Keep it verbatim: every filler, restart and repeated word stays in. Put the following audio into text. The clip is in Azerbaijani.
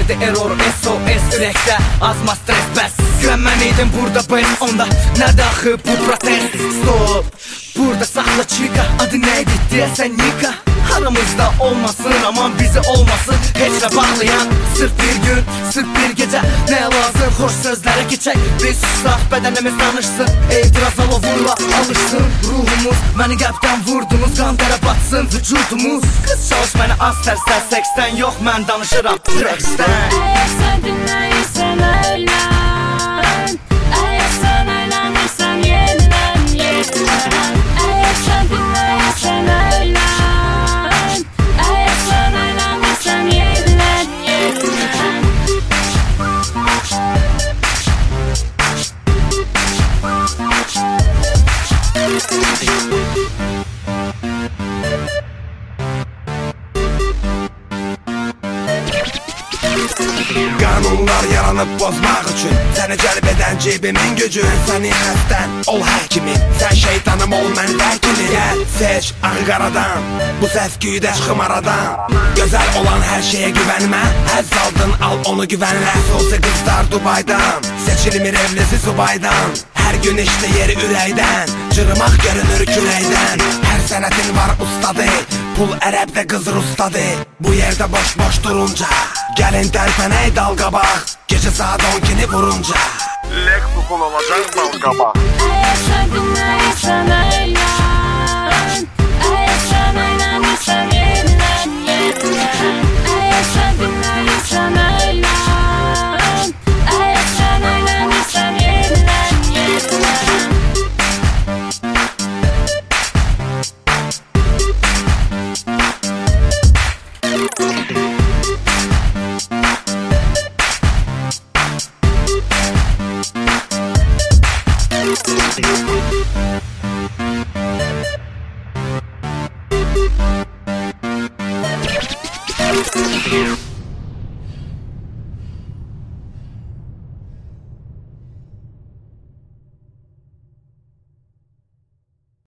verdi error S O S ürəkdə azma stres bəs. Sən mən idim burada ben onda nə daxı bu protest. Stop, burada saxla çika, adı neydi deyəsən Nika. Aramızda olmasın aman bizi olmasın heç nə bağlayan. Sırf bir gün, sırf bir gecə nə lazım xoş sözlərə keçək. Biz susaq bədənimiz danışsın, etiraz alovurla alışsın. Ruhumuz məni qəlbdən vurdunuz, qan tərə batsın vücudumuz. Qız çalış məni az tərsə seksdən yox mən danışıram rəqsdən. Əgər sən dinləyirsən əylən, əgər sən əylənirsən yenilən yenilən. Əgər sən dinləyirsən əylən, Qanunlar yaranıb bozmaq üçün səni cəlb edən cibimin gücü. Səni xəstən ol həkimin, sən şeytanım ol mən vəkili. Gəl seç ağı qaradan, bu səs-küydə çıxım aradan. Gözəl olan hər şeyə güvənmə, həzz aldın al onu güvənlə. Solsa qızlar Dubaydan, seçilmir evlisi Subaydan. Hər gün işləyir ürəkdən, cırmaq görünür küləkdən. Hər sənətin var ustadı, pul ərəbdə qız rustadı. Bu yerdə boş-boş durunca gəlin tərpənək dal qabaq, gecə saat on ikini vurunca Lexus'un olacaq dal qabaq. Əgər sən